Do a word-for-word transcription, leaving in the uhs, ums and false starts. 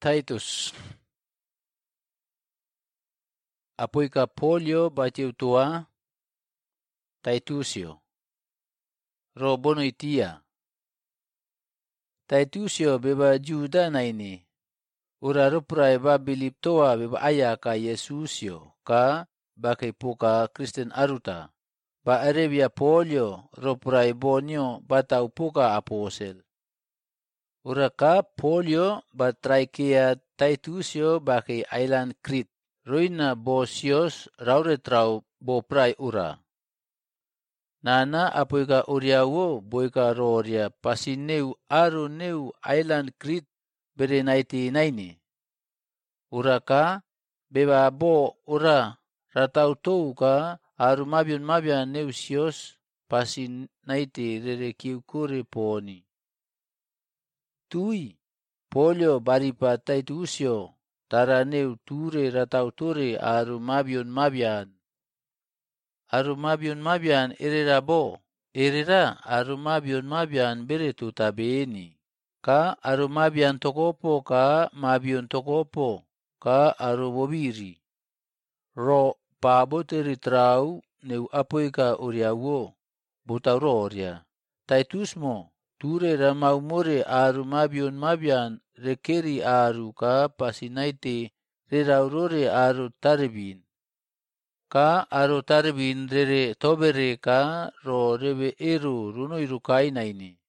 Titus. Apoi ka Polio batiu tua Titusio. Ro bono itia. Titusio beba Juda na ini. Ura ruprai ba biliptoa beba aya ka Yesusio ka bakai puka Kristen aruta. Ba Arabia Polio ruprai bonio batau puka aposel. Ura ka Polio batraikia Titusio bakai island Crete. Ruina bosios rauretrau boprai ura. Nana apoika uriawo boika roria pasineu aru neu island Crete bere naiti naini. Ura ka beba bo ura ratau tou ka aru mabion mabian neu sios pasin naiti rere kiukuri poni. Tui Polio baripa Titusio tara neu ture ratau ture aru mabion mabian. Aru mabion mabian erera bo. Erera aru mabion mabian bere tutabeni. Ka aru mabian tokopo ka mabion tokopo. Ka aru bobiri. Ro paboteri trau neu apoi ka uriawo. Butau roria. Titusmo ture ramau more aru mabion mabian rekeri aru ka pasinaiti reraurore aru tarbin. Ka aru tarbin rere tobere ka ro rebe eru runo irukai naini.